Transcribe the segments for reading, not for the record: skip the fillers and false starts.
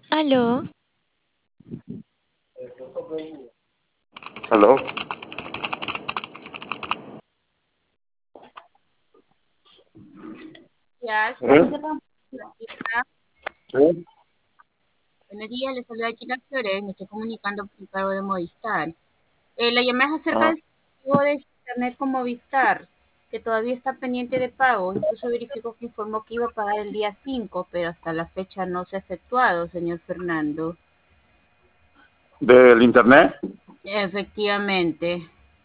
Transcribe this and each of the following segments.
Aló, ¿Aló? Ya, ¿Eh? ¿Eh? buenos días, les saluda China Flores, me estoy comunicando por el pago de Movistar. La llamada es acerca Ah, del pago de internet con Movistar, que todavía está pendiente de pago. Incluso verificó que informó que iba a pagar el día 5, pero hasta la fecha no se ha efectuado, señor Fernando. ¿del internet? Efectivamente.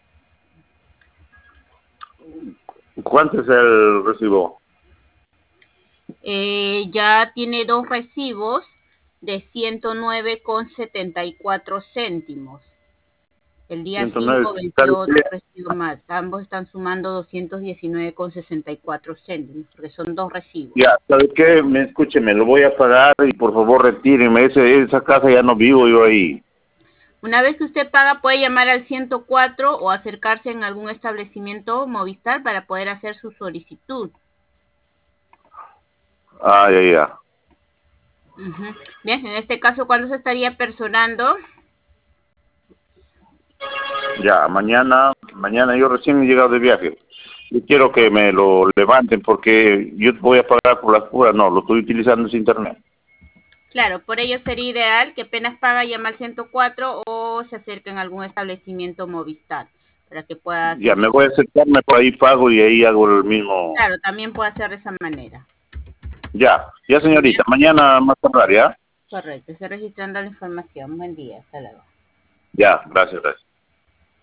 ¿Cuánto es el recibo? Ya tiene dos recibos de 109,74 céntimos. El día 109. 5 ¿Sabe venció otro qué? recibo más. Ambos están sumando 219,64 céntimos, porque son dos recibos. Ya, ¿sabe qué? Escúcheme, lo voy a pagar y por favor retíreme. Esa casa ya no vivo yo ahí. Una vez que usted paga, puede llamar al 104 o acercarse en algún establecimiento Movistar para poder hacer su solicitud. Ah, ya, ya. Ujú. Bien, en este caso, ¿cuándo se estaría personando? Ya, mañana yo recién he llegado de viaje. Yo quiero que me lo levanten porque yo voy a pagar por las puras. No, lo estoy utilizando ese internet. Claro, por ello sería ideal que apenas paga llame al 104 o se acerque en algún establecimiento Movistar para que pueda Ya, hacer me su... voy a acercarme por ahí, pago y ahí hago el mismo. Claro, también puede hacer de esa manera. Ya señorita, Bien. mañana más tarde, ¿ya? Correcto, estoy registrando la información. Buen día, hasta luego. Ya, gracias.